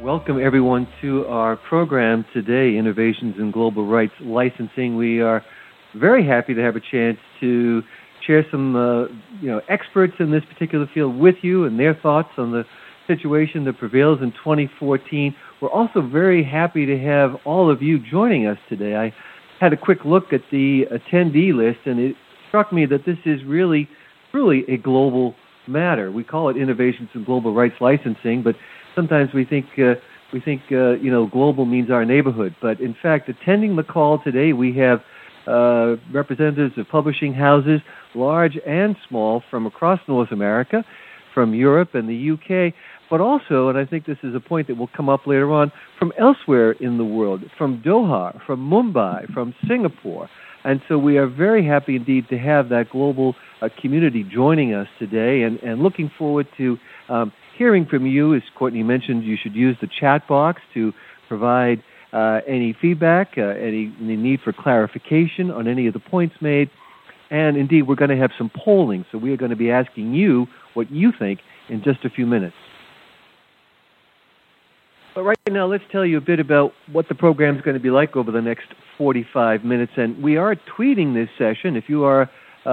Welcome, everyone, to our program today, Innovations in Global Rights Licensing. We are very happy to have a chance to share some experts in this particular field with you and their thoughts on the situation that prevails in 2014. We're also very happy to have all of you joining us today. I had a quick look at the attendee list, and it struck me that this is really a global matter. We call it Innovations in Global Rights Licensing, but sometimes we think global means our neighborhood. But in fact, attending the call today, we have representatives of publishing houses, large and small, from across North America, from Europe and the UK, but also, and I think this is a point that will come up later on, from elsewhere in the world, from Doha, from Mumbai, from Singapore. And so we are very happy indeed to have that global community joining us today, and looking forward to hearing from you. As Courtney mentioned, you should use the chat box to provide any feedback, any need for clarification on any of the points made. And indeed, we're going to have some polling, so we are going to be asking you what you think in just a few minutes. But right now, let's tell you a bit about what the program is going to be like over the next 45 minutes. And we are tweeting this session. If you are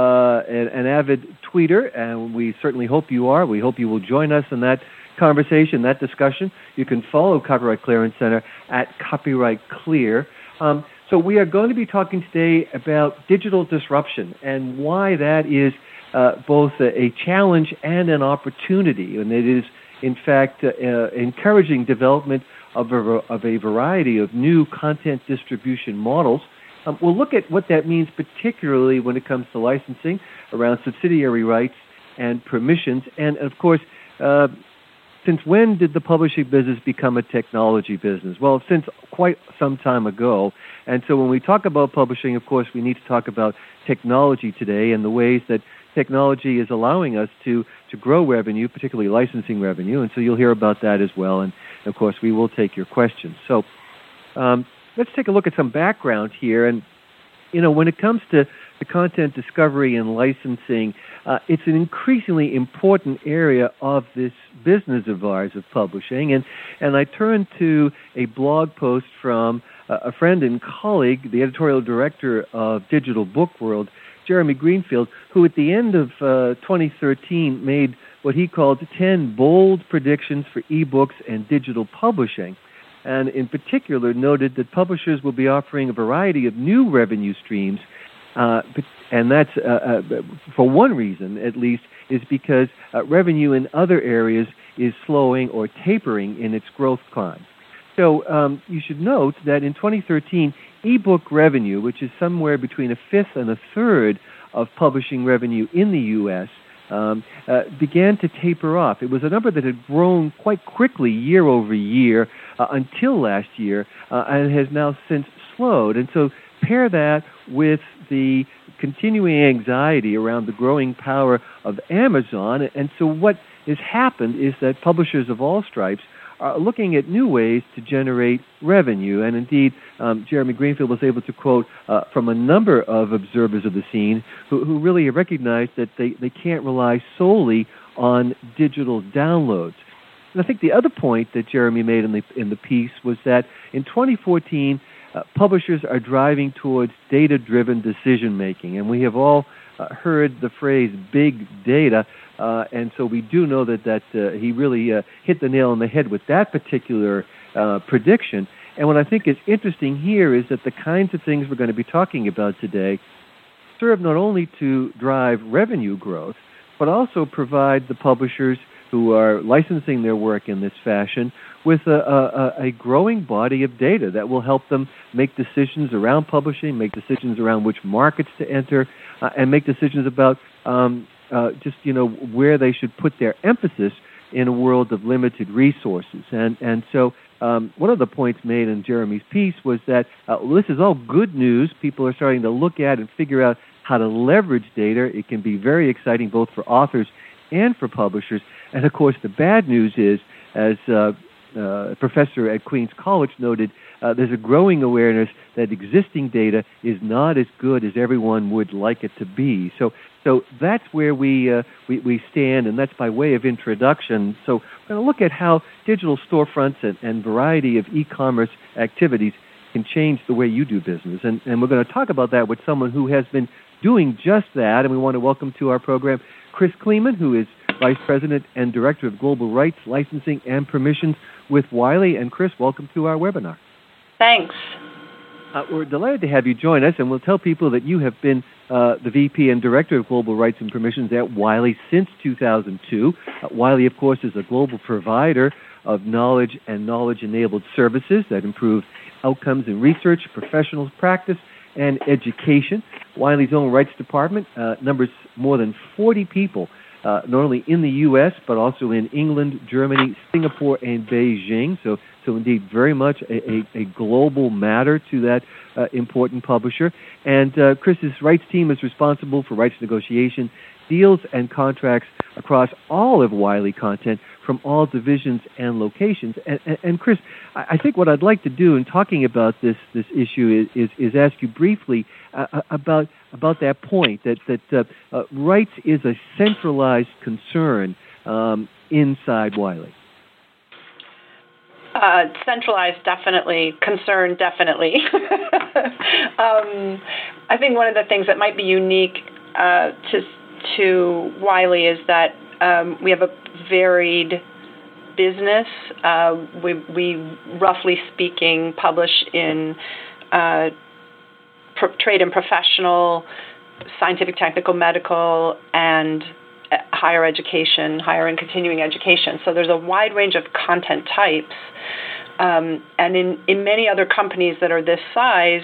an avid tweeter, and we certainly hope you are, we hope you will join us in that conversation, that discussion. You can follow Copyright Clearance Center at Copyright Clear. So we are going to be talking today about digital disruption and why that is both a challenge and an opportunity. And it is, in fact, encouraging development of a variety of new content distribution models. We'll look at what that means, particularly when it comes to licensing around subsidiary rights and permissions. And, of course, since when did the publishing business become a technology business? Well, since quite some time ago. And so when we talk about publishing, of course, we need to talk about technology today and the ways that technology is allowing us to grow revenue, particularly licensing revenue. And so you'll hear about that as well. And, of course, we will take your questions. So let's take a look at some background here. And, when it comes to the content discovery and licensing, it's an increasingly important area of this business of ours of publishing. And I turned to a blog post from a friend and colleague, the editorial director of Digital Book World, Jeremy Greenfield, who at the end of 2013 made what he called 10 bold predictions for ebooks and digital publishing, and in particular noted that publishers will be offering a variety of new revenue streams, and that's, for one reason at least, is because revenue in other areas is slowing or tapering in its growth climb. So you should note that in 2013, ebook revenue, which is somewhere between a fifth and a third of publishing revenue in the U.S., began to taper off. It was a number that had grown quite quickly year over year until last year, and has now since slowed. And so pair that with the continuing anxiety around the growing power of Amazon. And so what has happened is that publishers of all stripes are looking at new ways to generate revenue. And indeed, Jeremy Greenfield was able to quote from a number of observers of the scene who really recognized that they can't rely solely on digital downloads. And I think the other point that Jeremy made in the piece was that in 2014, publishers are driving towards data-driven decision-making. And we have all heard the phrase big data, and so we do know that he really hit the nail on the head with that particular prediction. And what I think is interesting here is that the kinds of things we're going to be talking about today serve not only to drive revenue growth, but also provide the publishers who are licensing their work in this fashion with a growing body of data that will help them make decisions around publishing, make decisions around which markets to enter, and make decisions about where they should put their emphasis in a world of limited resources. And so one of the points made in Jeremy's piece was that this is all good news. People are starting to look at and figure out how to leverage data. It can be very exciting both for authors and for publishers. And, of course, the bad news is, as a professor at Queens College noted, there's a growing awareness that existing data is not as good as everyone would like it to be. So that's where we stand, and that's by way of introduction. So we're going to look at how digital storefronts and variety of e-commerce activities can change the way you do business. And we're going to talk about that with someone who has been doing just that. And we want to welcome to our program Chris Kleeman, who is Vice President and Director of Global Rights, Licensing, and Permissions with Wiley. And Chris, welcome to our webinar. Thanks. We're delighted to have you join us, and we'll tell people that you have been the VP and Director of Global Rights and Permissions at Wiley since 2002. Wiley, of course, is a global provider of knowledge and knowledge-enabled services that improve outcomes in research, professional practice, and education. Wiley's own rights department numbers more than 40 people, not only in the U.S., but also in England, Germany, Singapore, and Beijing. So indeed, very much a global matter to that important publisher. And Chris's rights team is responsible for rights negotiation, deals, and contracts across all of Wiley content from all divisions and locations. And Chris, I think what I'd like to do in talking about this issue is ask you briefly about that point, that rights is a centralized concern inside Wiley. Centralized, definitely. Concern, definitely. I think one of the things that might be unique to Wiley is that we have a varied business. We roughly speaking, publish in trade and professional, scientific, technical, medical, and higher education, higher and continuing education. So there's a wide range of content types. And in many other companies that are this size,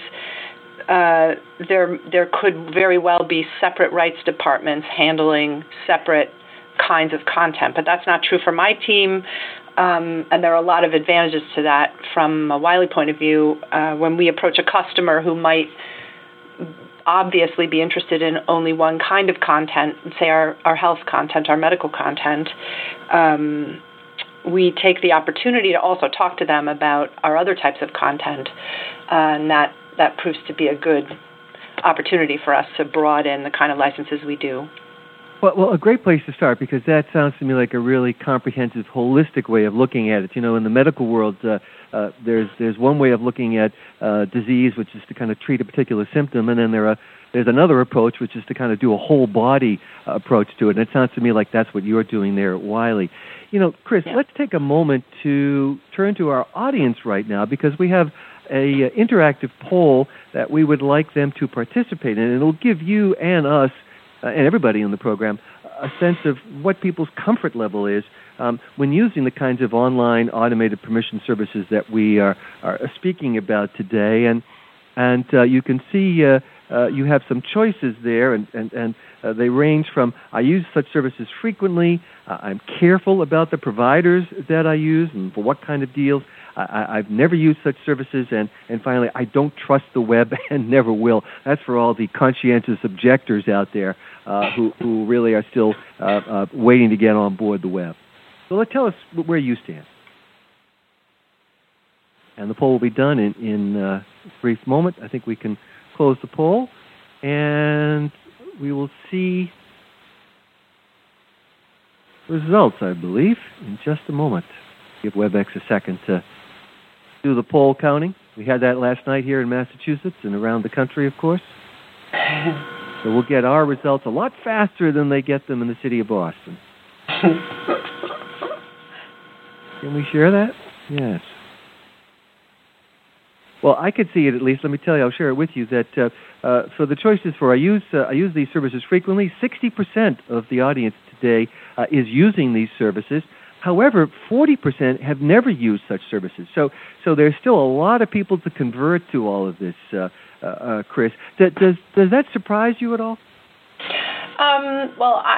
there could very well be separate rights departments handling separate kinds of content. But that's not true for my team. And there are a lot of advantages to that from a Wiley point of view. When we approach a customer who might obviously be interested in only one kind of content, say our health content, our medical content, we take the opportunity to also talk to them about our other types of content, and that proves to be a good opportunity for us to broaden the kind of licenses we do. Well, a great place to start, because that sounds to me like a really comprehensive, holistic way of looking at it. You know, in the medical world, there's one way of looking at disease, which is to kind of treat a particular symptom, and then there's another approach, which is to kind of do a whole body approach to it. And it sounds to me like that's what you're doing there at Wiley. You know, Chris, Let's take a moment to turn to our audience right now, because we have a interactive poll that we would like them to participate in, and it'll give you and us and everybody in the program a sense of what people's comfort level is when using the kinds of online automated permission services that we are speaking about today. And you can see you have some choices there, and they range from I use such services frequently, I'm careful about the providers that I use and for what kind of deals, I've never used such services, and finally, I don't trust the web and never will. That's for all the conscientious objectors out there who really are still waiting to get on board the web. So tell us where you stand. And the poll will be done in a brief moment. I think we can close the poll, and we will see results, I believe, in just a moment. Give WebEx a second to do the poll counting. We had that last night here in Massachusetts and around the country, of course. So we'll get our results a lot faster than they get them in the city of Boston. Can we share that? Yes. Well, I could see it at least. Let me tell you, I'll share it with you, that for the choices for I use these services frequently, 60% of the audience today is using these services. However, 40% have never used such services. So there's still a lot of people to convert to all of this, Chris. Does that surprise you at all? Well,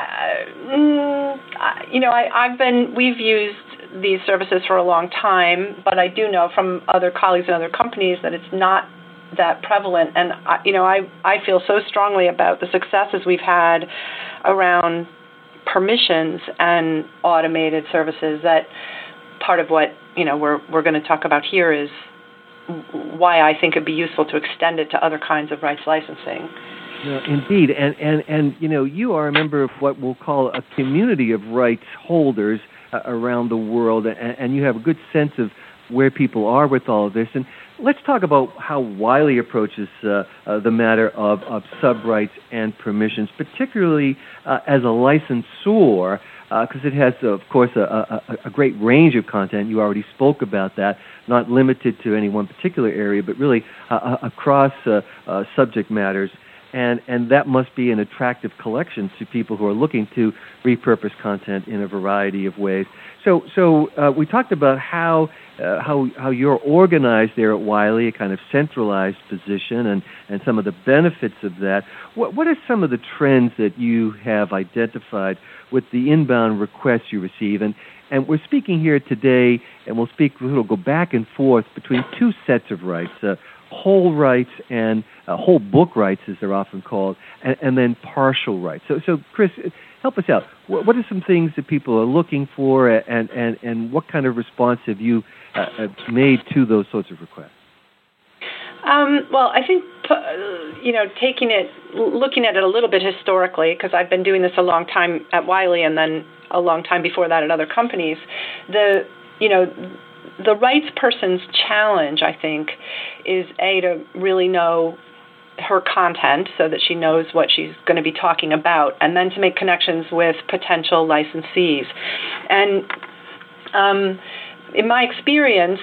we've used these services for a long time, but I do know from other colleagues in other companies that it's not that prevalent. And I feel so strongly about the successes we've had around permissions and automated services that part of what we're going to talk about here is why I think it'd be useful to extend it to other kinds of rights licensing. Indeed, and you are a member of what we'll call a community of rights holders around the world, and you have a good sense of where people are with all of this. And let's talk about how Wiley approaches the matter of sub-rights and permissions, particularly as a licensor, because it has, of course, a great range of content. You already spoke about that, not limited to any one particular area, but really across subject matters. And that must be an attractive collection to people who are looking to repurpose content in a variety of ways. So we talked about how you're organized there at Wiley, a kind of centralized position, and some of the benefits of that. What are some of the trends that you have identified with the inbound requests you receive? And we're speaking here today, and we'll go back and forth between two sets of rights, whole rights and whole book rights, as they're often called, and then partial rights. So Chris, help us out. What are some things that people are looking for, and what kind of response have you made to those sorts of requests? Well, I think, looking at it a little bit historically, because I've been doing this a long time at Wiley and then a long time before that at other companies, the rights person's challenge, I think, is to really know her content so that she knows what she's going to be talking about, and then to make connections with potential licensees. And in my experience,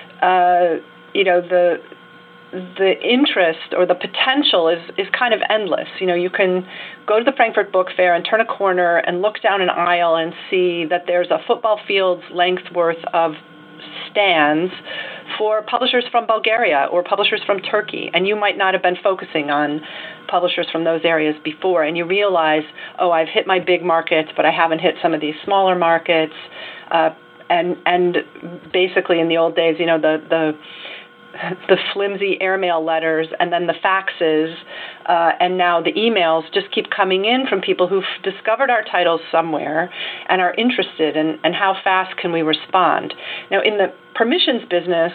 the interest or the potential is kind of endless. You can go to the Frankfurt Book Fair and turn a corner and look down an aisle and see that there's a football field's length worth of stands for publishers from Bulgaria or publishers from Turkey, and you might not have been focusing on publishers from those areas before, and you realize, I've hit my big markets, but I haven't hit some of these smaller markets, and basically in the old days, the flimsy airmail letters and then the faxes and now the emails just keep coming in from people who've discovered our titles somewhere and are interested, and how fast can we respond. Now, in the permissions business,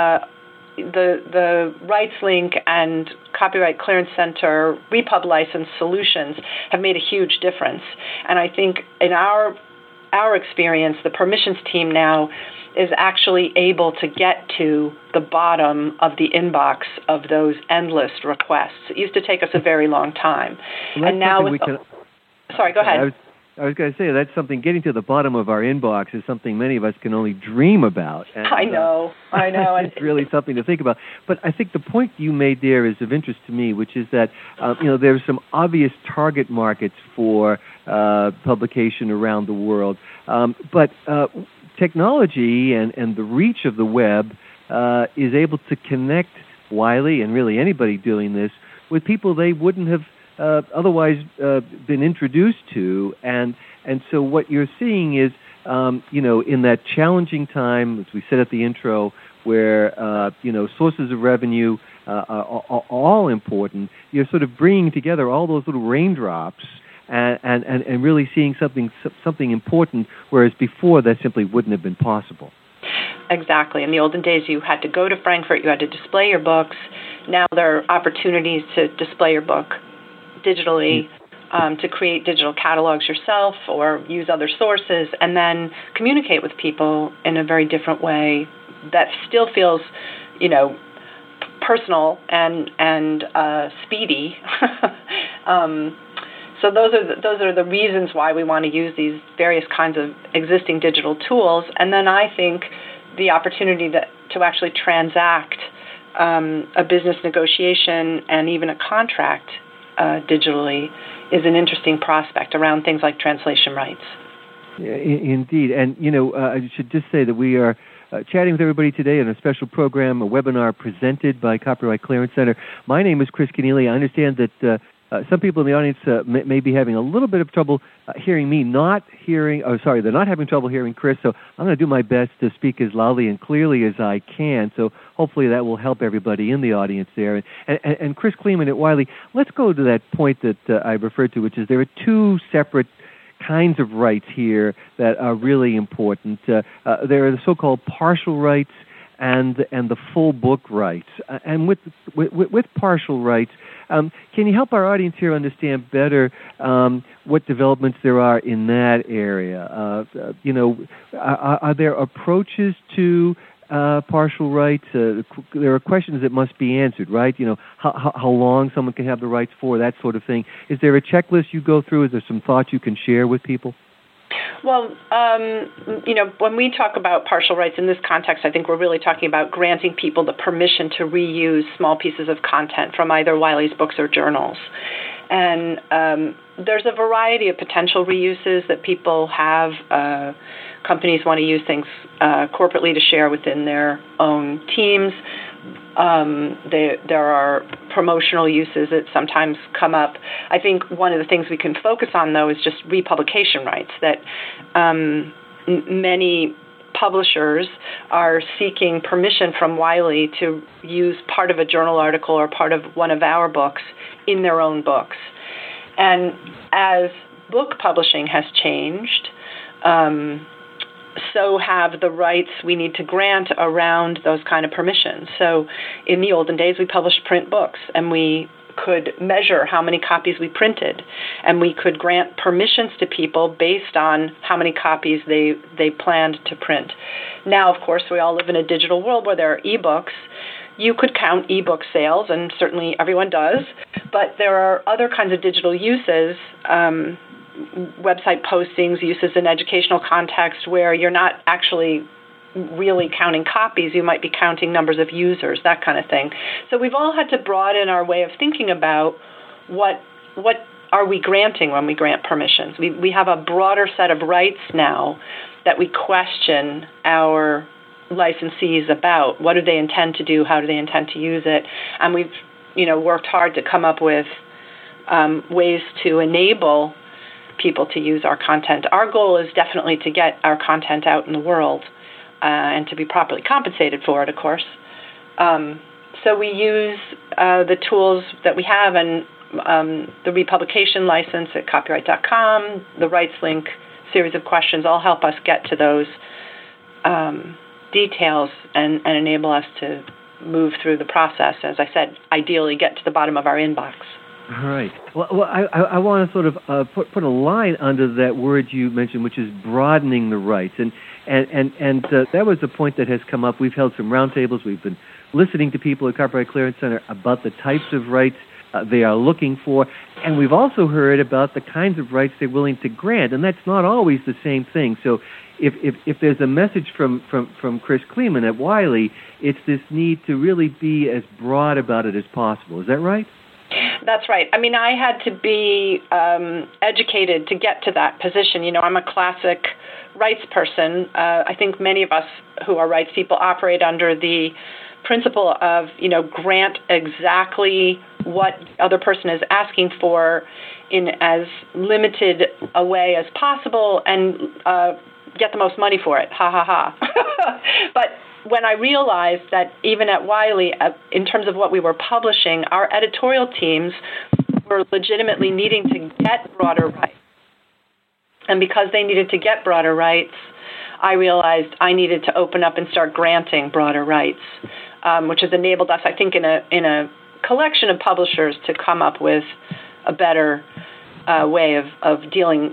the RightsLink and Copyright Clearance Center repub license solutions have made a huge difference. And I think in our experience, the permissions team now is actually able to get to the bottom of the inbox of those endless requests. It used to take us a very long time. Well, and now sorry, go ahead. I was going to say, that's something, getting to the bottom of our inbox is something many of us can only dream about. And, I know. It's really something to think about. But I think the point you made there is of interest to me, which is that, there's some obvious target markets for publication around the world. But technology and the reach of the web is able to connect Wiley, and really anybody doing this, with people they wouldn't have otherwise been introduced to. And so what you're seeing is, in that challenging time, as we said at the intro, where, sources of revenue are all important, you're sort of bringing together all those little raindrops and really seeing something important, whereas before that simply wouldn't have been possible. Exactly. In the olden days, you had to go to Frankfurt, you had to display your books. Now there are opportunities to display your book digitally, to create digital catalogs yourself or use other sources, and then communicate with people in a very different way that still feels, personal and speedy. So those are the reasons why we want to use these various kinds of existing digital tools. And then I think the opportunity to actually transact a business negotiation and even a contract digitally is an interesting prospect around things like translation rights. Yeah, indeed. And, I should just say that we are chatting with everybody today on a special program, a webinar presented by Copyright Clearance Center. My name is Chris Kenneally. I understand that some people in the audience may be having a little bit of trouble hearing me, they're not having trouble hearing Chris, so I'm going to do my best to speak as loudly and clearly as I can, so hopefully that will help everybody in the audience there. And Chris Kleeman at Wiley, let's go to that point that I referred to, which is there are two separate kinds of rights here that are really important. There are the so-called partial rights and the full book rights. And with partial rights, can you help our audience here understand better what developments there are in that area? Are there approaches to partial rights? There are questions that must be answered, right? How long someone can have the rights for, that sort of thing. Is there a checklist you go through? Is there some thoughts you can share with people? Well, when we talk about partial rights in this context, I think we're really talking about granting people the permission to reuse small pieces of content from either Wiley's books or journals. And there's a variety of potential reuses that people have. Companies want to use things corporately to share within their own teams. There are promotional uses that sometimes come up. I think one of the things we can focus on, though, is just republication rights, that many publishers are seeking permission from Wiley to use part of a journal article or part of one of our books in their own books. And as book publishing has changed, so have the rights we need to grant around those kind of permissions. So in the olden days, we published print books, and we could measure how many copies we printed, and we could grant permissions to people based on how many copies they planned to print. Now, of course, we all live in a digital world where there are ebooks. You could count ebook sales, and certainly everyone does, but there are other kinds of digital uses, website postings, uses in educational context, where you're not actually really counting copies. You might be counting numbers of users, that kind of thing. So we've all had to broaden our way of thinking about what are we granting when we grant permissions. We have a broader set of rights now that we question our licensees about. What do they intend to do? How do they intend to use it? And we've worked hard to come up with ways to enable people to use our content. Our goal is definitely to get our content out in the world and to be properly compensated for it, of course. So we use the tools that we have, and the republication license at copyright.com, the rights link, series of questions all help us get to those details and enable us to move through the process. As I said, ideally get to the bottom of our inbox. All right. Well, I want to sort of put a line under that word you mentioned, which is broadening the rights, and that was a point that has come up. We've held some roundtables. We've been listening to people at Copyright Clearance Center about the types of rights they are looking for, and we've also heard about the kinds of rights they're willing to grant, and that's not always the same thing. So, if there's a message from Chris Kleeman at Wiley, it's this need to really be as broad about it as possible. Is that right? That's right. I mean, I had to be educated to get to that position. I'm a classic rights person. I think many of us who are rights people operate under the principle of, grant exactly what the other person is asking for in as limited a way as possible and get the most money for it. Ha, ha, ha. But when I realized that even at Wiley, in terms of what we were publishing, our editorial teams were legitimately needing to get broader rights. And because they needed to get broader rights, I realized I needed to open up and start granting broader rights, which has enabled us, I think, in a collection of publishers to come up with a better way of dealing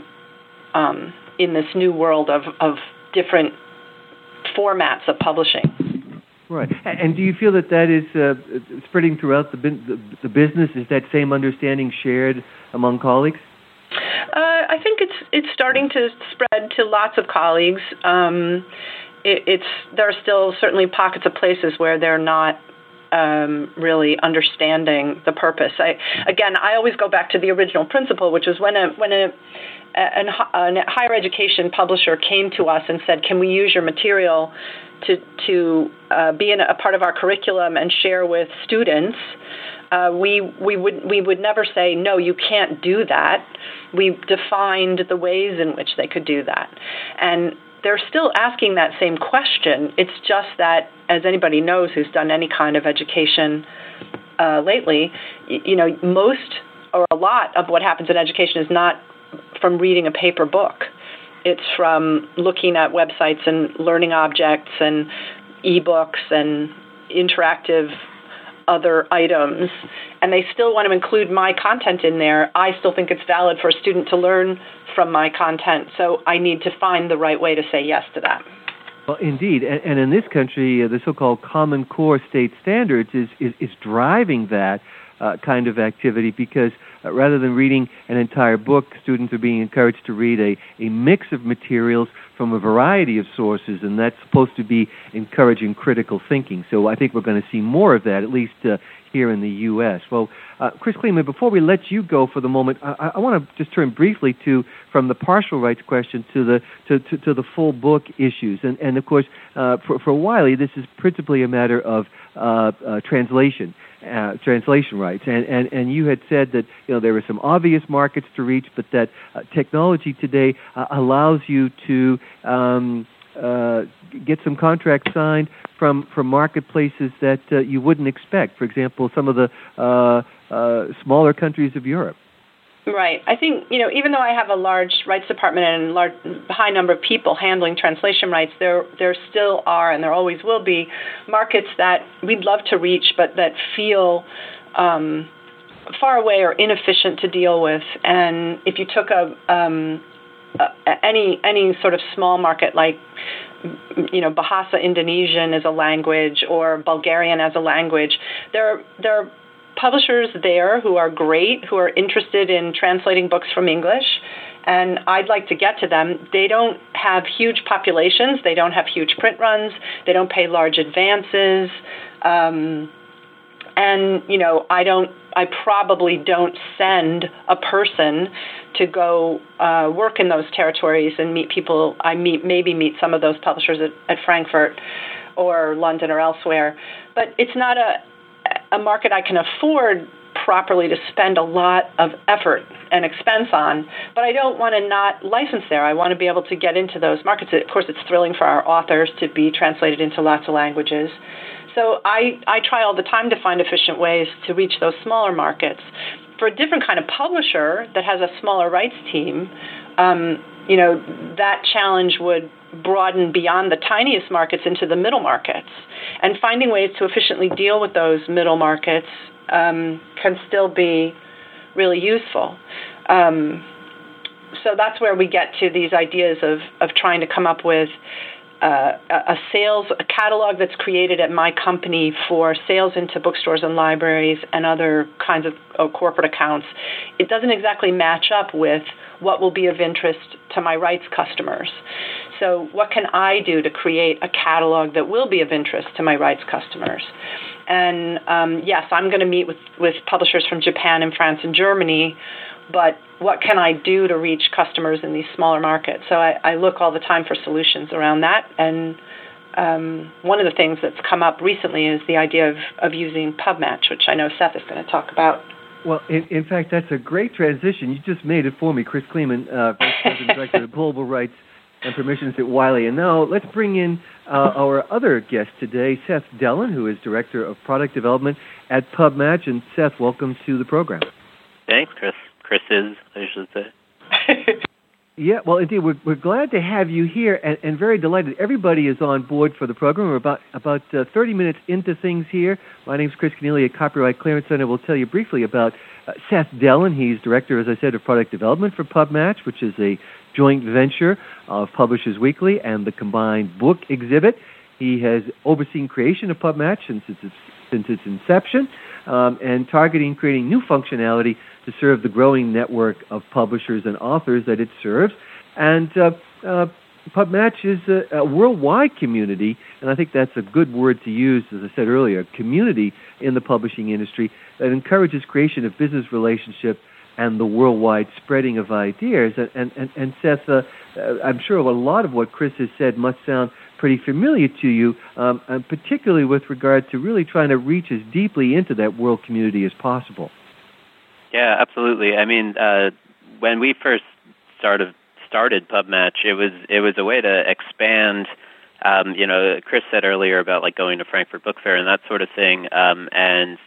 in this new world of different formats of publishing. Right. And do you feel that is spreading throughout the business? Is that same understanding shared among colleagues? I think it's starting to spread to lots of colleagues. There are still certainly pockets of places where they're not really understanding the purpose. I always go back to the original principle, which was when a higher education publisher came to us and said, "Can we use your material to be a part of our curriculum and share with students?" We would never say, "No, you can't do that." We defined the ways in which they could do that, and they're still asking that same question. It's just that, as anybody knows who's done any kind of education lately, most or a lot of what happens in education is not from reading a paper book. It's from looking at websites and learning objects and ebooks and interactive other items, and they still want to include my content in there, I still think it's valid for a student to learn from my content. So I need to find the right way to say yes to that. Well, indeed, and in this country, the so-called Common Core state standards is driving that kind of activity, because rather than reading an entire book, students are being encouraged to read a mix of materials from a variety of sources, and that's supposed to be encouraging critical thinking. So I think we're going to see more of that, at least here in the U.S. Well, Chris Kleeman, before we let you go for the moment, I want to just turn briefly from the partial rights question to the full book issues. And of course, for Wiley, this is principally a matter of translation rights. And you had said that there are some obvious markets to reach, but that technology today allows you to get some contracts signed from marketplaces that you wouldn't expect. For example, some of the smaller countries of Europe. Right. I think, even though I have a large rights department and a high number of people handling translation rights, there still are, and there always will be, markets that we'd love to reach, but that feel far away or inefficient to deal with. And if you took any sort of small market like Bahasa Indonesian as a language or Bulgarian as a language, there are publishers there who are great, who are interested in translating books from English, and I'd like to get to them. They don't have huge populations, they don't have huge print runs, they don't pay large advances, and I probably don't send a person to go work in those territories and meet people. I maybe meet some of those publishers at Frankfurt or London or elsewhere, but it's not a market I can afford properly to spend a lot of effort and expense on, but I don't want to not license there. I want to be able to get into those markets. Of course, it's thrilling for our authors to be translated into lots of languages. So I try all the time to find efficient ways to reach those smaller markets. For a different kind of publisher that has a smaller rights team, that challenge would broaden beyond the tiniest markets into the middle markets. And finding ways to efficiently deal with those middle markets can still be really useful. So that's where we get to these ideas of trying to come up with a catalog that's created at my company for sales into bookstores and libraries and other kinds of corporate accounts. It doesn't exactly match up with what will be of interest to my rights customers. So what can I do to create a catalog that will be of interest to my rights customers? And yes, I'm going to meet with publishers from Japan and France and Germany, but what can I do to reach customers in these smaller markets? So I look all the time for solutions around that. And one of the things that's come up recently is the idea of using PubMatch, which I know Seth is going to talk about. Well, in fact, that's a great transition. You just made it for me, Chris Kleeman, Vice President Director of Global Rights and Permissions at Wiley. And now let's bring in our other guest today, Seth Dellin, who is Director of Product Development at PubMatch. And Seth, welcome to the program. Thanks, Chris. Chris is, I should say. Yeah, well, indeed, we're glad to have you here and very delighted. Everybody is on board for the program. We're about 30 minutes into things here. My name's Chris Kenneally at Copyright Clearance Center. We'll tell you briefly about Seth Dellin. He's Director, as I said, of Product Development for PubMatch, which is a joint venture of Publishers Weekly and the Combined Book Exhibit. He has overseen creation of PubMatch since its inception and targeting creating new functionality to serve the growing network of publishers and authors that it serves. And PubMatch is a worldwide community, and I think that's a good word to use, as I said earlier, a community in the publishing industry that encourages creation of business relationships and the worldwide spreading of ideas. And Seth, I'm sure a lot of what Chris has said must sound pretty familiar to you, and particularly with regard to really trying to reach as deeply into that world community as possible. Yeah, absolutely. I mean, when we first started PubMatch, it was a way to expand. Chris said earlier about like going to Frankfurt Book Fair and that sort of thing, and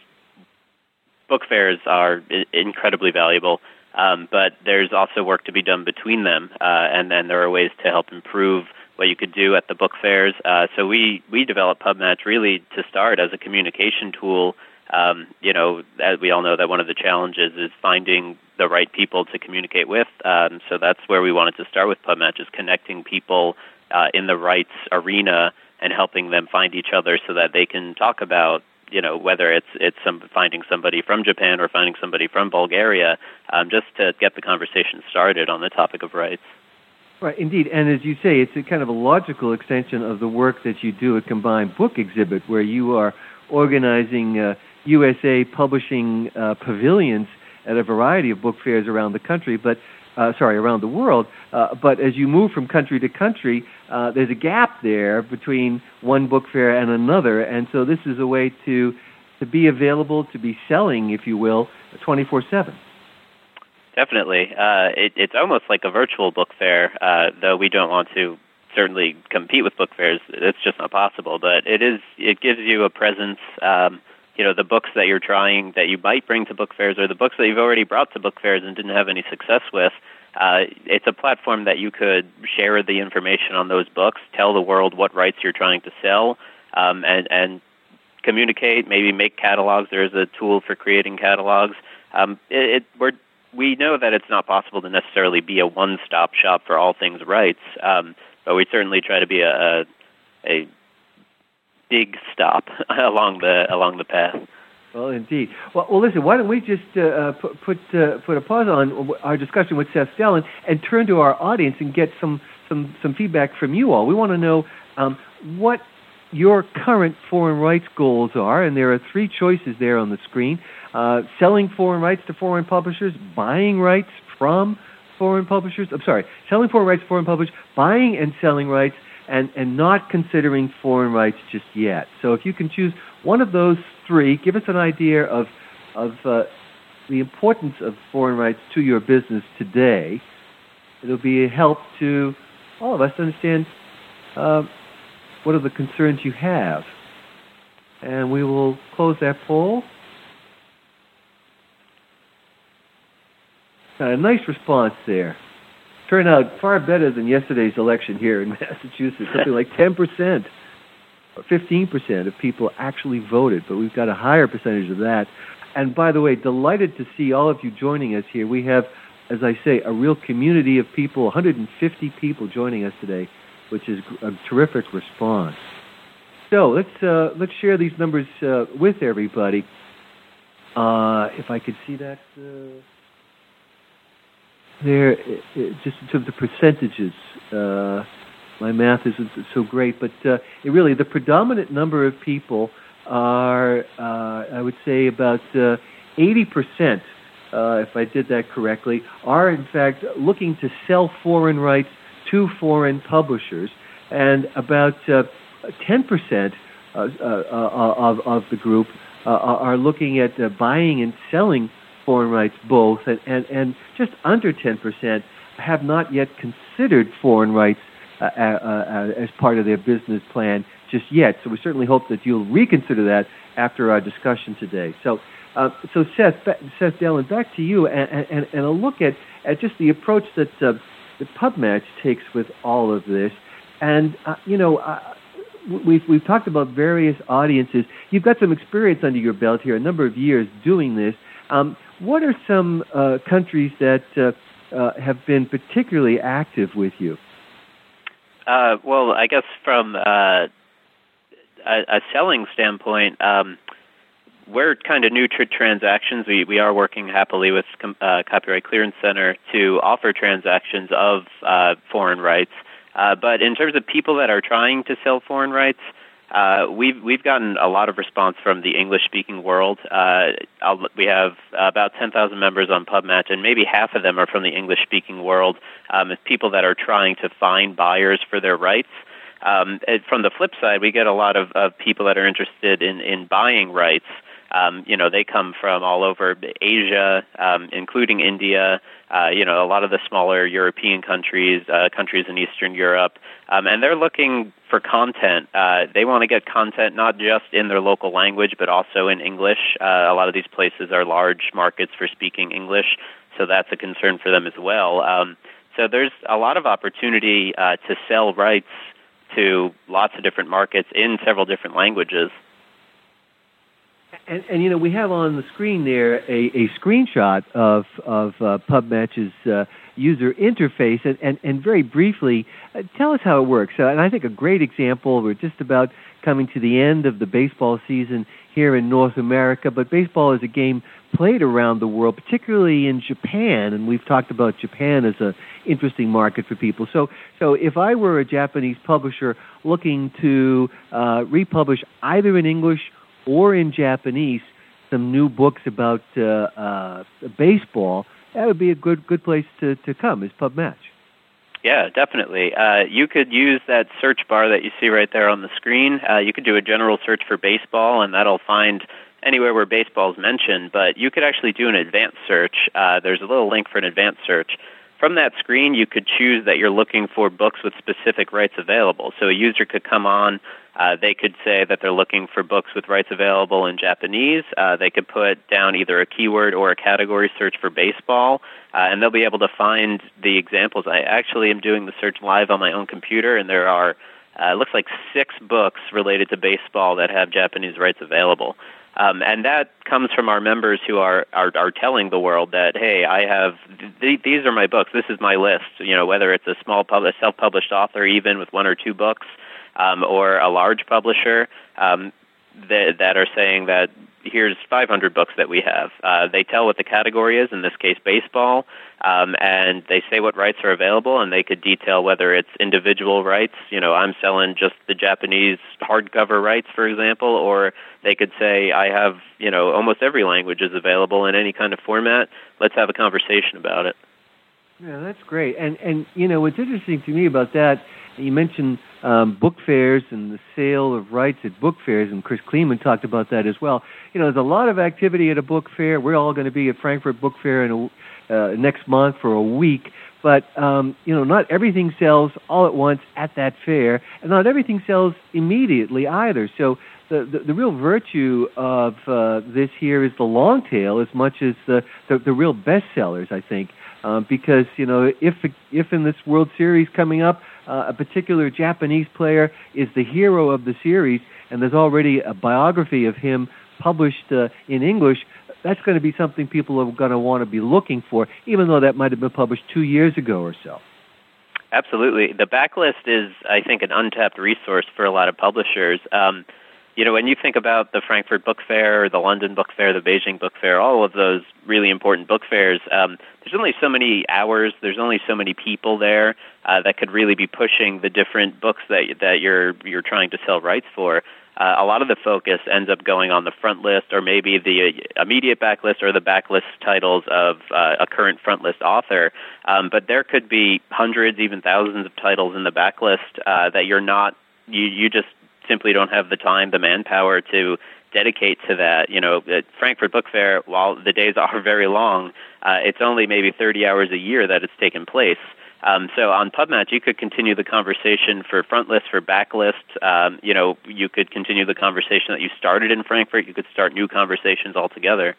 book fairs are incredibly valuable. But there's also work to be done between them, and then there are ways to help improve what you could do at the book fairs. So we developed PubMatch really to start as a communication tool. As we all know that one of the challenges is finding the right people to communicate with. So that's where we wanted to start with PubMatch, is connecting people in the rights arena and helping them find each other so that they can talk about, whether it's finding somebody from Japan or finding somebody from Bulgaria, just to get the conversation started on the topic of rights. Right, indeed. And as you say, it's a kind of a logical extension of the work that you do at Combined Book Exhibit, where you are organizing USA publishing pavilions at a variety of book fairs around the country, around the world. But as you move from country to country, there's a gap there between one book fair and another, and so this is a way to be available, to be selling, if you will, 24/7. Definitely. It's almost like a virtual book fair, though we don't want to certainly compete with book fairs. It's just not possible. But it gives you a presence. The books that you're trying, that you might bring to book fairs, or the books that you've already brought to book fairs and didn't have any success with, it's a platform that you could share the information on those books, tell the world what rights you're trying to sell, and communicate, maybe make catalogs. There's a tool for creating catalogs. We know that it's not possible to necessarily be a one-stop shop for all things rights, but we certainly try to be a big stop along the path. Well, indeed. Well, listen. Why don't we just put a pause on our discussion with Seth Dellin and turn to our audience and get some feedback from you all. We want to know what your current foreign rights goals are, and there are three choices there on the screen: selling foreign rights to foreign publishers, buying rights from foreign publishers. Selling foreign rights to foreign publishers, buying and selling rights, and not considering foreign rights just yet. So if you can choose one of those three, give us an idea of the importance of foreign rights to your business today. It'll be a help to all of us to understand what are the concerns you have. And we will close that poll. A nice response there. Turned out far better than yesterday's election here in Massachusetts. Something like 10% or 15% of people actually voted, but we've got a higher percentage of that. And by the way, delighted to see all of you joining us here. We have, as I say, a real community of people, 150 people joining us today, which is a terrific response. So let's share these numbers with everybody. If I could see that. There, just in terms of percentages, my math isn't so great, but really the predominant number of people are, I would say, about 80%, if I did that correctly, are in fact looking to sell foreign rights to foreign publishers, and about 10% of the group are looking at buying and selling foreign rights both, and just under 10% have not yet considered foreign rights as part of their business plan just yet. So we certainly hope that you'll reconsider that after our discussion today. So Seth Dellin, back to you, and a look at just the approach that the PubMatch takes with all of this. And we've talked about various audiences. You've got some experience under your belt here, a number of years doing this. What are some countries that have been particularly active with you? Well, I guess from a selling standpoint, we're kind of new to transactions. We are working happily with Copyright Clearance Center to offer transactions of foreign rights. But in terms of people that are trying to sell foreign rights, we've gotten a lot of response from the English-speaking world. We have about 10,000 members on PubMatch, and maybe half of them are from the English-speaking world. It's people that are trying to find buyers for their rights. From the flip side, we get a lot of people that are interested in buying rights. They come from all over Asia, including India, a lot of the smaller European countries, countries in Eastern Europe, and they're looking for content. They want to get content not just in their local language, but also in English. A lot of these places are large markets for speaking English, so that's a concern for them as well. so there's a lot of opportunity to sell rights to lots of different markets in several different languages. And you know, we have on the screen there a screenshot of PubMatch's user interface, and very briefly, tell us how it works. And I think a great example, we're just about coming to the end of the baseball season here in North America, but baseball is a game played around the world, particularly in Japan, and we've talked about Japan as an interesting market for people. So if I were a Japanese publisher looking to republish either in English or in Japanese some new books about baseball, that would be a good place to come, is PubMatch. Yeah, definitely. You could use that search bar that you see right there on the screen. You could do a general search for baseball, and that'll find anywhere where baseball is mentioned, but you could actually do an advanced search. There's a little link for an advanced search. From that screen, you could choose that you're looking for books with specific rights available. So a user could come on, they could say that they're looking for books with rights available in Japanese. They could put down either a keyword or a category search for baseball, and they'll be able to find the examples. I actually am doing the search live on my own computer, and there are, it looks like 6 books related to baseball that have Japanese rights available. And that comes from our members who are telling the world that, hey, I have these are my books. This is my list. You know, whether it's a small self-published author, even with 1 or 2 books, or a large publisher that are saying that here's 500 books that we have. They tell what the category is, in this case baseball, and they say what rights are available, and they could detail whether it's individual rights. You know, I'm selling just the Japanese hardcover rights, for example, or they could say I have, you know, almost every language is available in any kind of format. Let's have a conversation about it. Yeah, that's great. And you know, what's interesting to me about that, you mentioned book fairs and the sale of rights at book fairs, and Chris Kleeman talked about that as well. You know, there's a lot of activity at a book fair. We're all going to be at Frankfurt Book Fair next month for a week. But, you know, not everything sells all at once at that fair, and not everything sells immediately either. So the real virtue of this here is the long tail as much as the real bestsellers, I think. Because, you know, if in this World Series coming up, a particular Japanese player is the hero of the series, and there's already a biography of him published in English, that's going to be something people are going to want to be looking for, even though that might have been published 2 years ago or so. Absolutely. The backlist is, I think, an untapped resource for a lot of publishers. You know, when you think about the Frankfurt Book Fair, the London Book Fair, the Beijing Book Fair, all of those really important book fairs, there's only so many hours, there's only so many people there that could really be pushing the different books that you're trying to sell rights for. A lot of the focus ends up going on the front list, or maybe the immediate backlist, or the backlist titles of a current front list author. But there could be hundreds, even thousands of titles in the backlist that you just simply don't have the time, the manpower to dedicate to that. You know, at Frankfurt Book Fair, while the days are very long, it's only maybe 30 hours a year that it's taken place. So on PubMatch, you could continue the conversation for front list, for backlist. You know, you could continue the conversation that you started in Frankfurt. You could start new conversations altogether.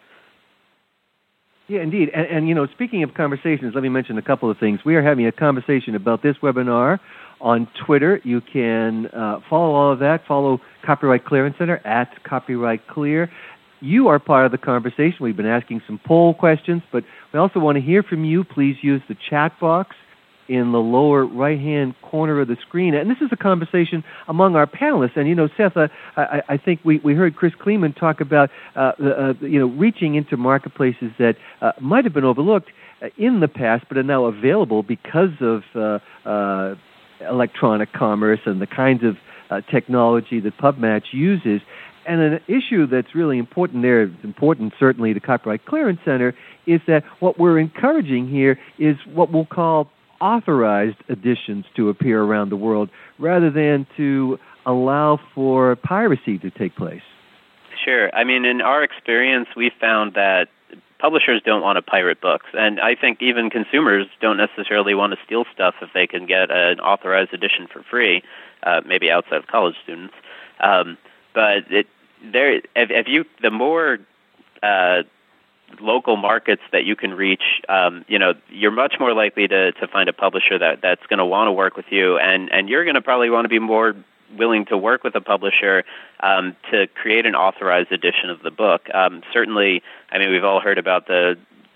Yeah, indeed. And you know, speaking of conversations, let me mention a couple of things. We are having a conversation about this webinar on Twitter. You can follow all of that. Follow Copyright Clearance Center at Copyright Clear. You are part of the conversation. We've been asking some poll questions, but we also want to hear from you. Please use the chat box in the lower right-hand corner of the screen. And this is a conversation among our panelists. And, you know, Seth, I think we heard Chris Kleeman talk about, you know, reaching into marketplaces that might have been overlooked in the past, but are now available because of electronic commerce and the kinds of technology that PubMatch uses. And an issue that's really important there, important certainly to Copyright Clearance Center, is that what we're encouraging here is what we'll call authorized editions to appear around the world, rather than to allow for piracy to take place. Sure. I mean, in our experience, we found that publishers don't want to pirate books, and I think even consumers don't necessarily want to steal stuff if they can get an authorized edition for free, maybe outside of college students. But the more local markets that you can reach, you're much more likely to find a publisher that's going to want to work with you, and you're going to probably want to be more willing to work with a publisher to create an authorized edition of the book. Certainly, I mean, we've all heard about the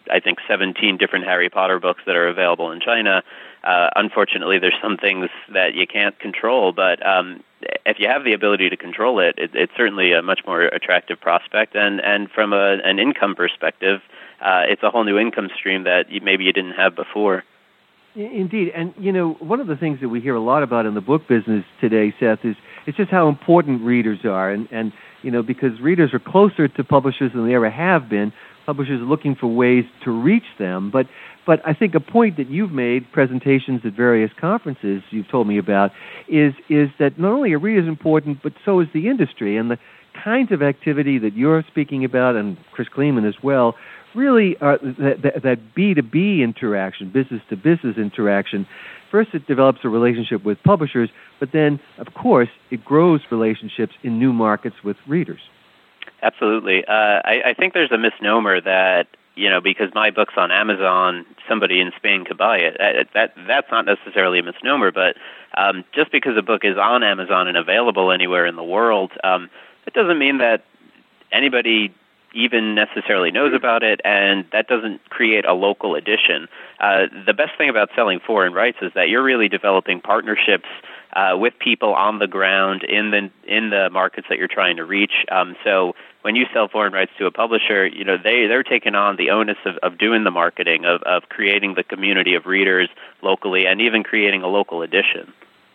17 different Harry Potter books that are available in China. Unfortunately, there's some things that you can't control, but if you have the ability to control it, it's certainly a much more attractive prospect. And from an income perspective, it's a whole new income stream that maybe you didn't have before. Indeed. And, one of the things that we hear a lot about in the book business today, Seth, is it's just how important readers are. And because readers are closer to publishers than they ever have been, publishers are looking for ways to reach them. But I think a point that you've made, presentations at various conferences you've told me about, is that not only are readers important, but so is the industry. And the kinds of activity that you're speaking about, and Chris Kleeman as well, really are that B2B interaction, business-to-business interaction. First, it develops a relationship with publishers, but then, of course, it grows relationships in new markets with readers. Absolutely. I think there's a misnomer that, because my book's on Amazon, somebody in Spain could buy it. That's not necessarily a misnomer, but just because a book is on Amazon and available anywhere in the world, it doesn't mean that anybody even necessarily knows about it, and that doesn't create a local edition. The best thing about selling foreign rights is that you're really developing partnerships with people on the ground in the markets that you're trying to reach. So when you sell foreign rights to a publisher, they're taking on the onus of doing the marketing, of creating the community of readers locally, and even creating a local edition.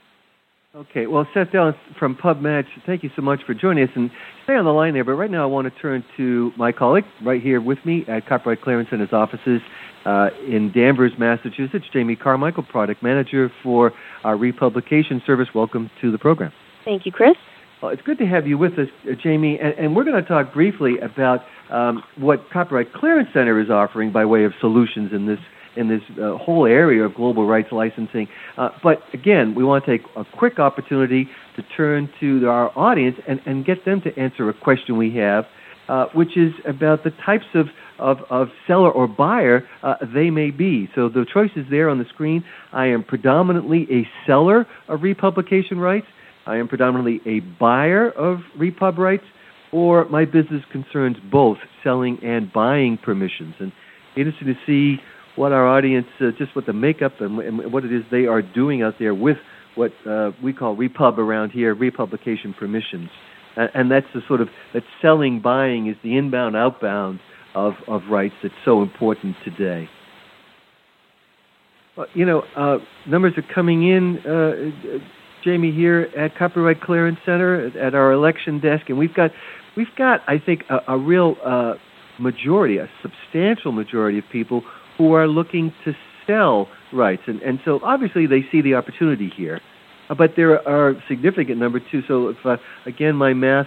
Okay, well, Seth Dellin from PubMatch, thank you so much for joining us, and stay on the line there, but right now I want to turn to my colleague right here with me at Copyright Clearance Center's offices in Danvers, Massachusetts, Jamie Carmichael, Product Manager for our Republication Service. Welcome to the program. Thank you, Chris. Well, it's good to have you with us, Jamie, and we're going to talk briefly about what Copyright Clearance Center is offering by way of solutions in this whole area of global rights licensing. But again, we want to take a quick opportunity to turn to our audience and get them to answer a question we have, which is about the types of seller or buyer they may be. So the choice is there on the screen. I am predominantly a seller of republication rights. I am predominantly a buyer of repub rights, or my business concerns both selling and buying permissions. And interested to see what our audience, just what the makeup and what it is they are doing out there with what we call repub around here, republication permissions. And that's the sort of, that selling, buying is the inbound, outbound of rights that's so important today. Numbers are coming in, Jamie, here at Copyright Clearance Center at our election desk, and we've got I think, a real majority, a substantial majority of people who are looking to sell rights. And so obviously they see the opportunity here. But there are a significant number, too. So if, again, my math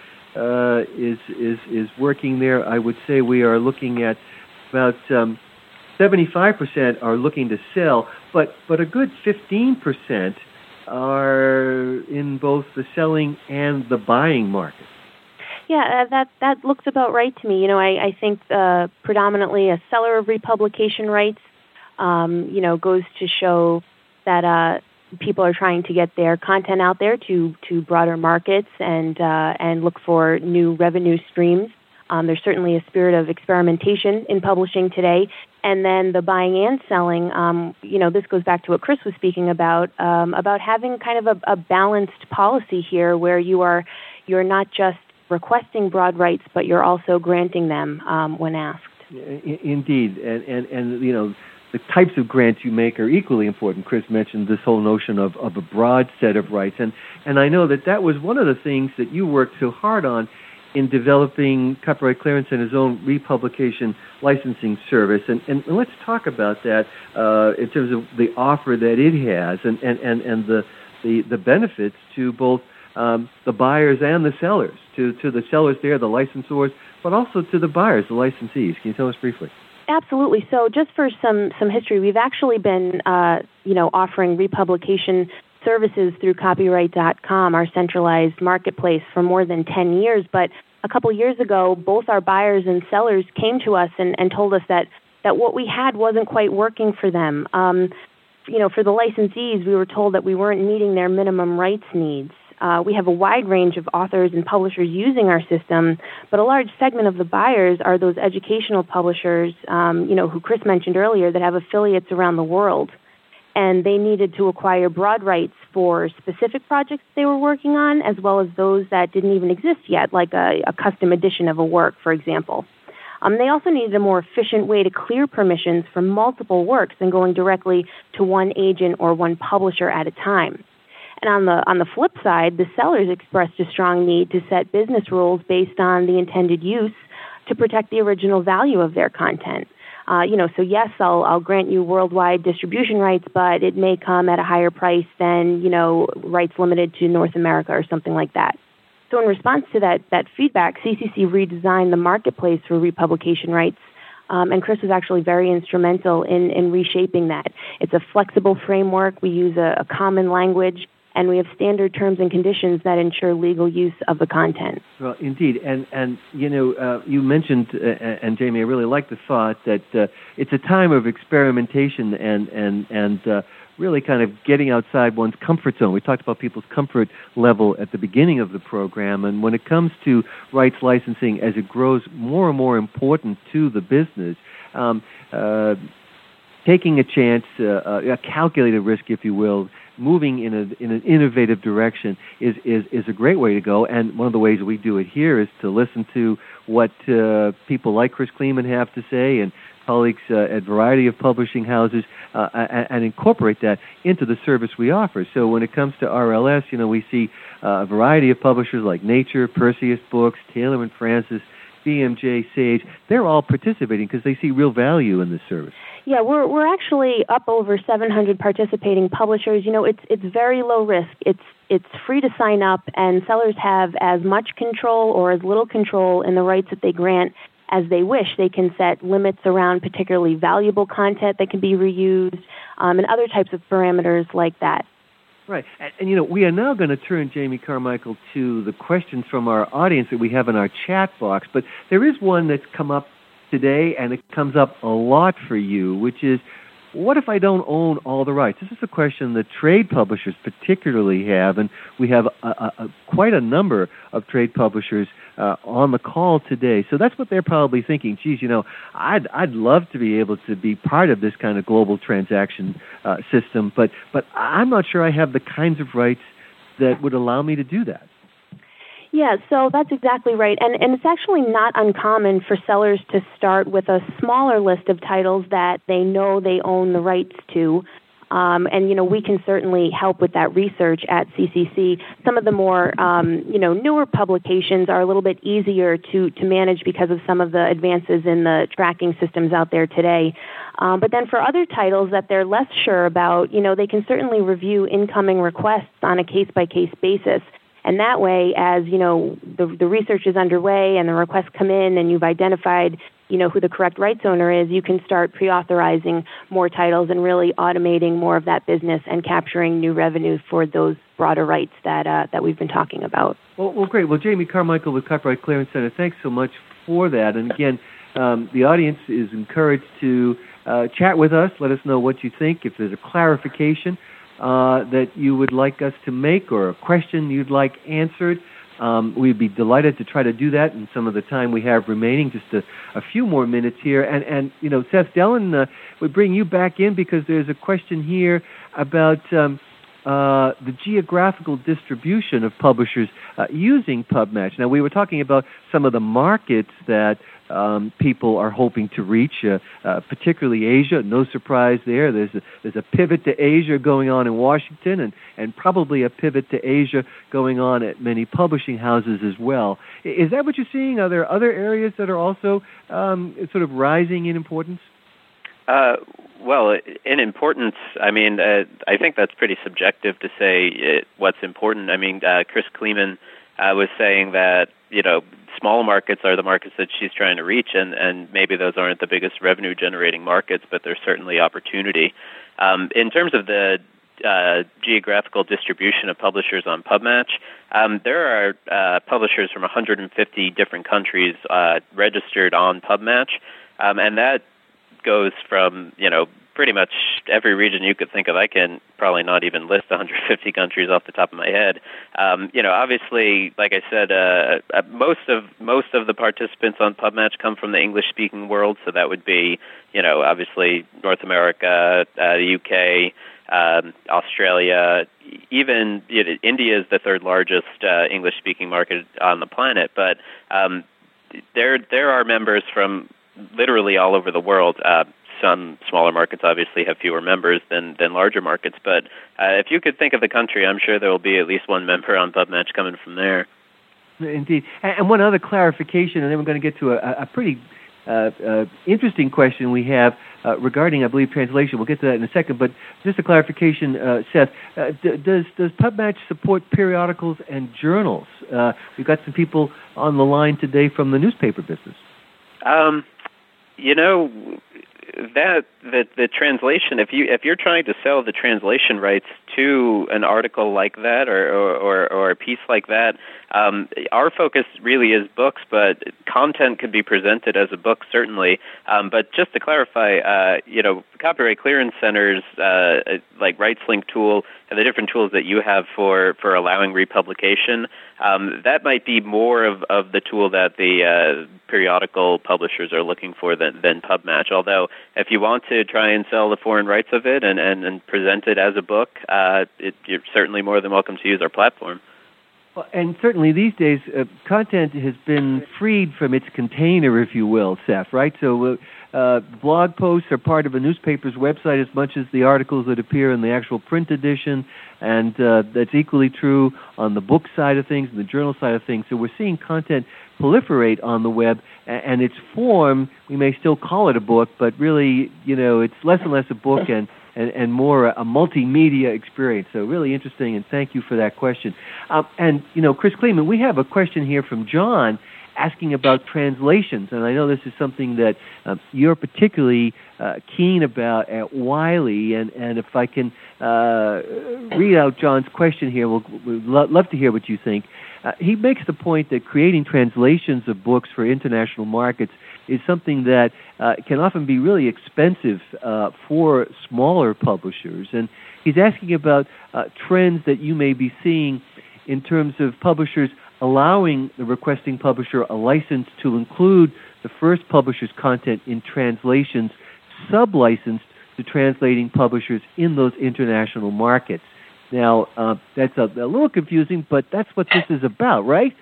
is working there, I would say we are looking at about 75% are looking to sell, but a good 15% are in both the selling and the buying market. Yeah, that looks about right to me. I think predominantly a seller of republication rights, goes to show that people are trying to get their content out there to broader markets and look for new revenue streams. There's certainly a spirit of experimentation in publishing today. And then the buying and selling, this goes back to what Chris was speaking about having kind of a balanced policy here where you're not just requesting broad rights, but you're also granting them when asked. Indeed, and the types of grants you make are equally important. Chris mentioned this whole notion of a broad set of rights, and I know that was one of the things that you worked so hard on in developing Copyright Clearance and his own republication licensing service, and let's talk about that in terms of the offer that it has and the benefits to both the buyers and the sellers, to the sellers there, the licensors, but also to the buyers, the licensees. Can you tell us briefly? Absolutely. So just for some history, we've actually been, offering republication services through copyright.com, our centralized marketplace, for more than 10 years. But a couple years ago, both our buyers and sellers came to us and told us that what we had wasn't quite working for them. For the licensees, we were told that we weren't meeting their minimum rights needs. We have a wide range of authors and publishers using our system, but a large segment of the buyers are those educational publishers, who Chris mentioned earlier, that have affiliates around the world. And they needed to acquire broad rights for specific projects they were working on, as well as those that didn't even exist yet, like a custom edition of a work, for example. They also needed a more efficient way to clear permissions for multiple works than going directly to one agent or one publisher at a time. And on the flip side, the sellers expressed a strong need to set business rules based on the intended use to protect the original value of their content. So yes, I'll grant you worldwide distribution rights, but it may come at a higher price than, rights limited to North America or something like that. So in response to that feedback, CCC redesigned the marketplace for republication rights, and Chris was actually very instrumental in reshaping that. It's a flexible framework. We use a common language, and we have standard terms and conditions that ensure legal use of the content. Well, indeed, and you mentioned, and Jamie, I really like the thought that it's a time of experimentation and really kind of getting outside one's comfort zone. We talked about people's comfort level at the beginning of the program, and when it comes to rights licensing, as it grows more and more important to the business, taking a chance, a calculated risk, if you will, moving in an innovative direction is a great way to go. And one of the ways we do it here is to listen to what people like Chris Kleeman have to say and colleagues at a variety of publishing houses and incorporate that into the service we offer. So when it comes to RLS, we see a variety of publishers like Nature, Perseus Books, Taylor and Francis, BMJ, Sage. They're all participating because they see real value in this service. Yeah, we're actually up over 700 participating publishers. It's very low risk. It's free to sign up, and sellers have as much control or as little control in the rights that they grant as they wish. They can set limits around particularly valuable content that can be reused, and other types of parameters like that. Right. And we are now going to turn, Jamie Carmichael, to the questions from our audience that we have in our chat box. But there is one that's come up today, and it comes up a lot for you, which is, what if I don't own all the rights? This is a question that trade publishers particularly have, and we have quite a number of trade publishers on the call today. So that's what they're probably thinking. Geez, I'd love to be able to be part of this kind of global transaction system, but I'm not sure I have the kinds of rights that would allow me to do that. Yeah, so that's exactly right. And it's actually not uncommon for sellers to start with a smaller list of titles that they know they own the rights to. And we can certainly help with that research at CCC. Some of the more, newer publications are a little bit easier to manage because of some of the advances in the tracking systems out there today. But then for other titles that they're less sure about, they can certainly review incoming requests on a case-by-case basis. And that way, as, the research is underway and the requests come in and you've identified, who the correct rights owner is, you can start pre-authorizing more titles and really automating more of that business and capturing new revenue for those broader rights that we've been talking about. Well, great. Well, Jamie Carmichael with Copyright Clearance Center, thanks so much for that. And again, the audience is encouraged to chat with us. Let us know what you think. If there's a clarification that you would like us to make or a question you'd like answered, we'd be delighted to try to do that in some of the time we have remaining, just a few more minutes here. And Seth Dellen, we bring you back in because there's a question here about the geographical distribution of publishers using PubMatch. Now, we were talking about some of the markets that people are hoping to reach, particularly Asia. No surprise there. There's a pivot to Asia going on in Washington, and probably a pivot to Asia going on at many publishing houses as well. Is that what you're seeing? Are there other areas that are also sort of rising in importance? Well, in importance, I think that's pretty subjective to say what's important. Chris Kleeman was saying that, small markets are the markets that she's trying to reach, and maybe those aren't the biggest revenue-generating markets, but there's certainly opportunity. In terms of the geographical distribution of publishers on PubMatch. There are publishers from 150 different countries registered on PubMatch, and that goes from, pretty much every region you could think of. I can probably not even list 150 countries off the top of my head. Obviously, like I said, most of the participants on PubMatch come from the English-speaking world, so that would be, obviously North America, the UK, Australia, even India is the third largest English-speaking market on the planet. But there are members from literally all over the world. Some smaller markets obviously have fewer members than larger markets, but if you could think of the country, I'm sure there will be at least one member on PubMatch coming from there. Indeed. And one other clarification, and then we're going to get to a pretty interesting question we have regarding, I believe, translation. We'll get to that in a second, but just a clarification, Seth, does PubMatch support periodicals and journals? We've got some people on the line today from the newspaper business. The translation, if you're trying to sell the translation rights to an article like that or a piece like that, our focus really is books, but content could be presented as a book, certainly. But just to clarify, Copyright Clearance Center's like RightsLink tool and the different tools that you have for allowing republication, that might be more of the tool that the periodical publishers are looking for than PubMatch. Although, if you want to try and sell the foreign rights of it and present it as a book, you're certainly more than welcome to use our platform. Well, and certainly these days, content has been freed from its container, if you will, Seth, right? So blog posts are part of a newspaper's website as much as the articles that appear in the actual print edition, and that's equally true on the book side of things and the journal side of things. So we're seeing content proliferate on the web, and its form, we may still call it a book, but really, it's less and less a book and more a multimedia experience. So really interesting, and thank you for that question. And Chris Kleeman, we have a question here from John asking about translations, and I know this is something that you're particularly keen about at Wiley, and if I can read out John's question here, we'd love to hear what you think. He makes the point that creating translations of books for international markets is something that can often be really expensive for smaller publishers. And he's asking about trends that you may be seeing in terms of publishers allowing the requesting publisher a license to include the first publisher's content in translations, sub-licensed to translating publishers in those international markets. Now, that's a little confusing, but that's what this is about, right?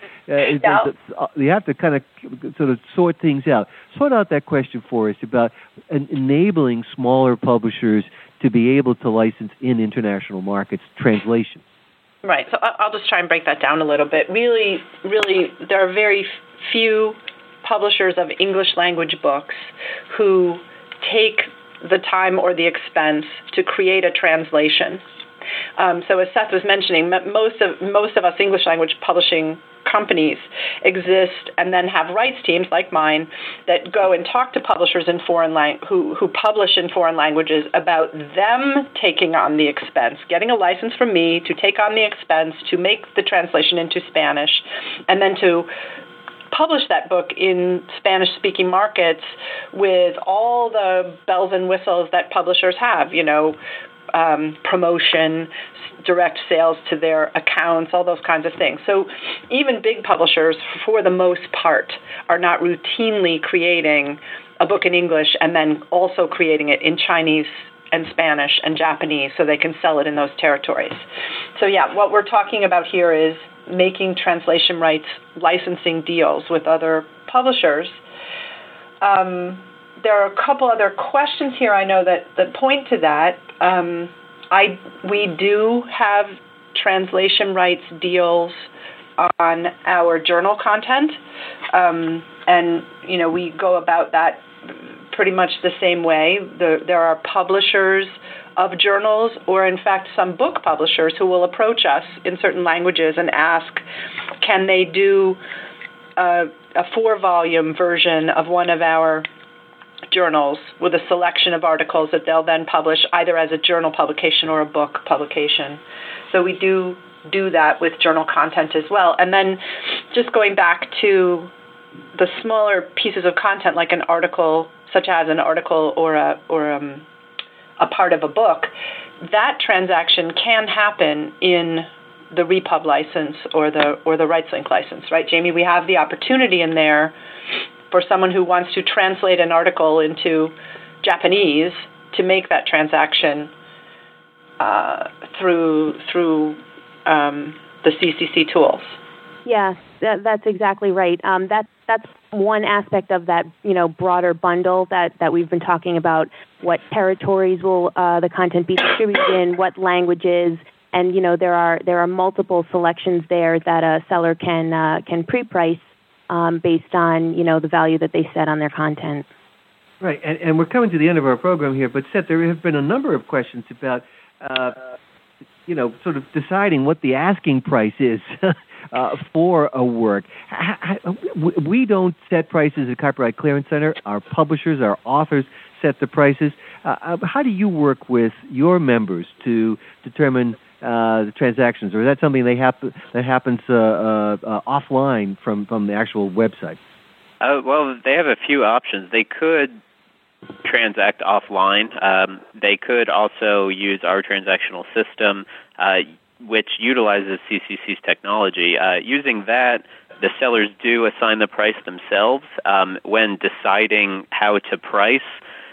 You have to kind of sort of sort things out. Sort out that question for us about enabling smaller publishers to be able to license in international markets translations. Right. So I'll just try and break that down a little bit. Really, there are very few publishers of English language books who take the time or the expense to create a translation. So as Seth was mentioning, most of us English language publishing companies exist and then have rights teams like mine that go and talk to publishers in who publish in foreign languages about them taking on the expense, getting a license from me to take on the expense to make the translation into Spanish, and then to publish that book in Spanish-speaking markets with all the bells and whistles that publishers have, promotion, direct sales to their accounts, all those kinds of things. So even big publishers, for the most part, are not routinely creating a book in English and then also creating it in Chinese and Spanish and Japanese so they can sell it in those territories. So what we're talking about here is making translation rights licensing deals with other publishers. There are a couple other questions here I know that point to that. We do have translation rights deals on our journal content, and we go about that pretty much the same way. There are publishers of journals, or in fact some book publishers, who will approach us in certain languages and ask, can they do a 4-volume version of one of our journals with a selection of articles that they'll then publish either as a journal publication or a book publication. So we do that with journal content as well. And then just going back to the smaller pieces of content, like an article, such as an article or a part of a book, that transaction can happen in the repub license or the RightsLink license, right, Jamie? We have the opportunity in there for someone who wants to translate an article into Japanese to make that transaction through the CCC tools. Yes, that's exactly right. That's one aspect of that, broader bundle that we've been talking about. What territories will the content be distributed in? What languages? And there are multiple selections there that a seller can pre-price based on the value that they set on their content. Right, and we're coming to the end of our program here. But Seth, there have been a number of questions about sort of deciding what the asking price is for a work. We don't set prices at Copyright Clearance Center. Our publishers, our authors set the prices. How do you work with your members to determine the transactions, or is that something that happens offline from the actual website? Well, they have a few options. They could transact offline. They could also use our transactional system, which utilizes CCC's technology. Using that, the sellers do assign the price themselves. When deciding how to price,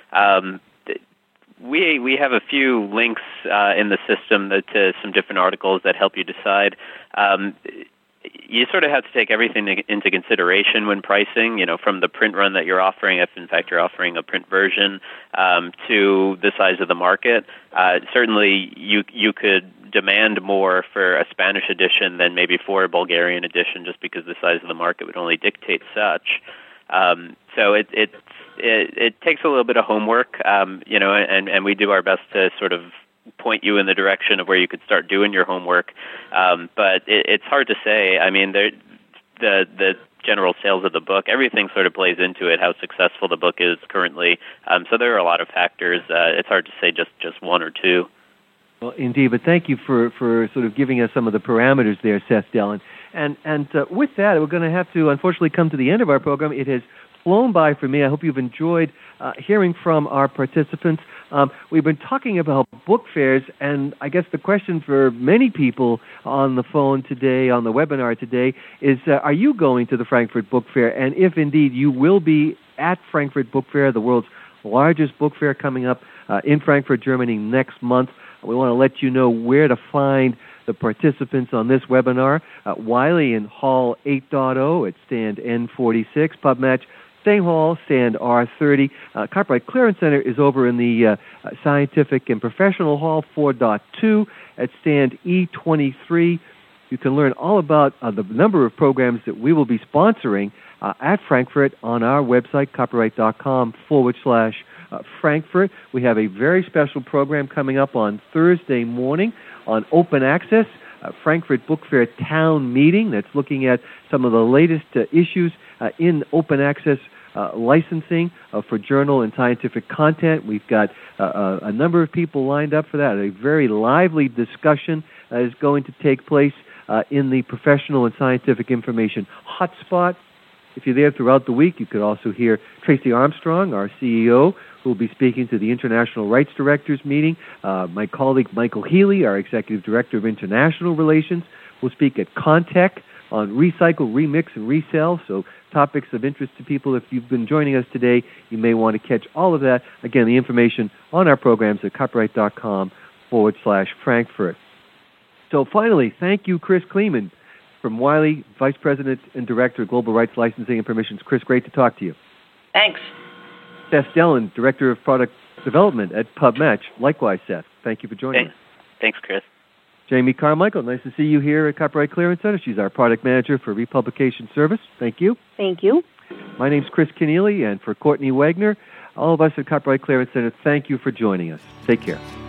we have a few links in the system to some different articles that help you decide. You sort of have to take everything into consideration when pricing, from the print run that you're offering, if in fact you're offering a print version, to the size of the market. Certainly you could demand more for a Spanish edition than maybe for a Bulgarian edition, just because the size of the market would only dictate such. So it takes a little bit of homework, and we do our best to sort of point you in the direction of where you could start doing your homework. But it's hard to say. I mean, the general sales of the book, everything sort of plays into it, how successful the book is currently. So there are a lot of factors. It's hard to say just one or two. Well, indeed, but thank you for sort of giving us some of the parameters there, Seth Dellin. And with that, we're going to have to, unfortunately, come to the end of our program. It has flown by for me. I hope you've enjoyed hearing from our participants. We've been talking about book fairs, and I guess the question for many people on the phone today, on the webinar today, is are you going to the Frankfurt Book Fair? And if indeed you will be at Frankfurt Book Fair, the world's largest book fair coming up in Frankfurt, Germany next month, we want to let you know where to find the participants on this webinar. Wiley in Hall 8.0 at stand N46, PubMatch, same hall, stand R30. Copyright Clearance Center is over in the Scientific and Professional Hall 4.2 at stand E23. You can learn all about the number of programs that we will be sponsoring at Frankfurt on our website, copyright.com/Frankfurt. We have a very special program coming up on Thursday morning on open access, Frankfurt Book Fair Town Meeting that's looking at some of the latest issues in open access licensing for journal and scientific content. We've got a number of people lined up for that. A very lively discussion is going to take place in the Professional and Scientific Information Hotspot. If you're there throughout the week, you could also hear Tracy Armstrong, our CEO, who will be speaking to the International Rights Directors meeting. My colleague Michael Healy, our Executive Director of International Relations, will speak at Contech on recycle, remix, and resell. So topics of interest to people. If you've been joining us today, you may want to catch all of that. Again, the information on our programs at copyright.com/Frankfurt. So finally, thank you, Chris Kleeman from Wiley, Vice President and Director of Global Rights Licensing and Permissions. Chris, great to talk to you. Thanks. Seth Dellin, Director of Product Development at PubMatch. Likewise, Seth, thank you for joining us. Thanks, Chris. Jamie Carmichael, nice to see you here at Copyright Clearance Center. She's our Product Manager for Republication Service. Thank you. Thank you. My name's Chris Keneally, and for Courtney Wagner, all of us at Copyright Clearance Center, thank you for joining us. Take care.